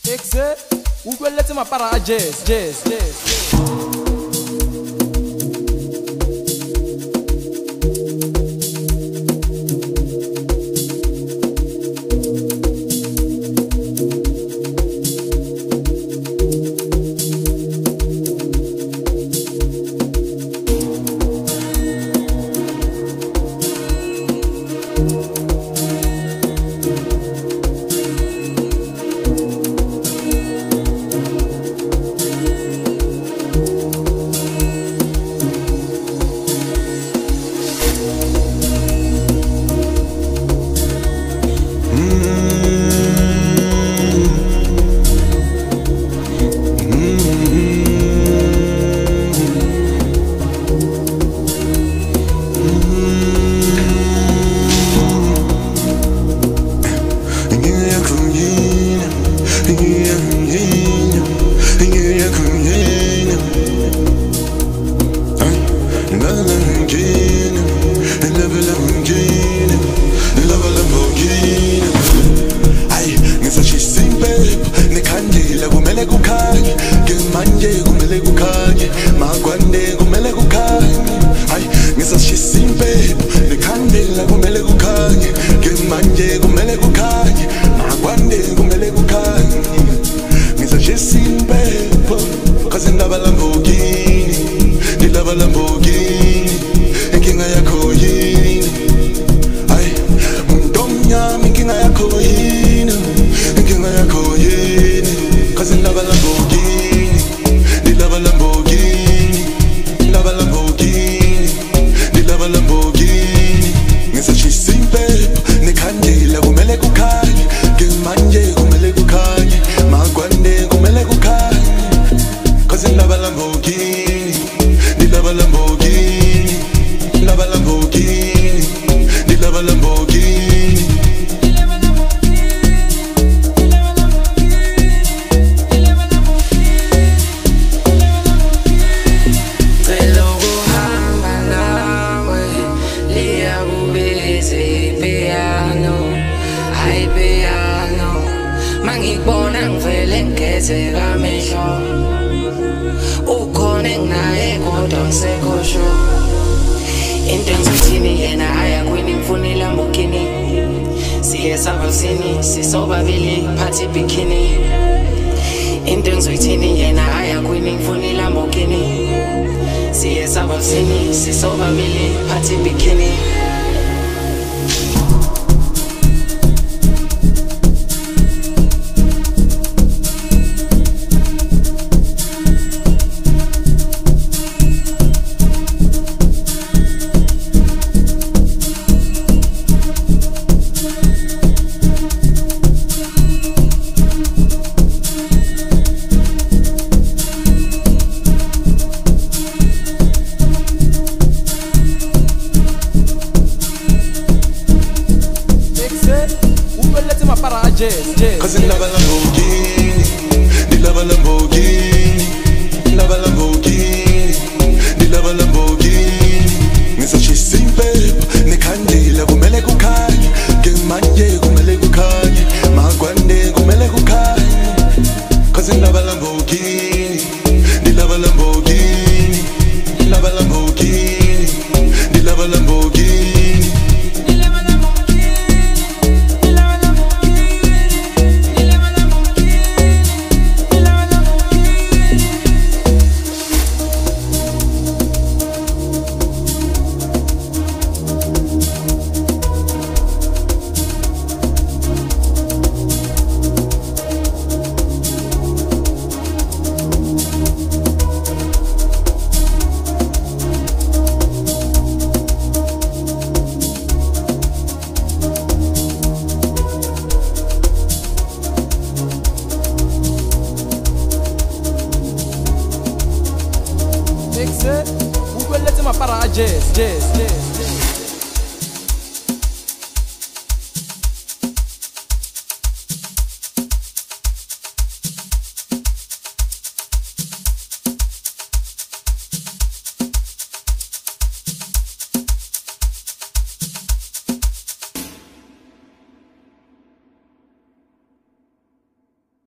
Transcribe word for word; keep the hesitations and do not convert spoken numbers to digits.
Exe, ukweletse mapara a jazz, jazz, jazz. Jazz, jazz. Cause in love a Lamborghini, the love a Lamborghini, love a Lamborghini, the love a Lamborghini. Nisa she simple, ne kandila kumele kukhanya, gemanje kumele kukhanya, magwande kumele kukhanya. Cause in love a Lamborghini, the love a Lamborghini, love a Lamborghini, the love a Lamborghini. Ukweletse mapara a jazz, jazz, jazz.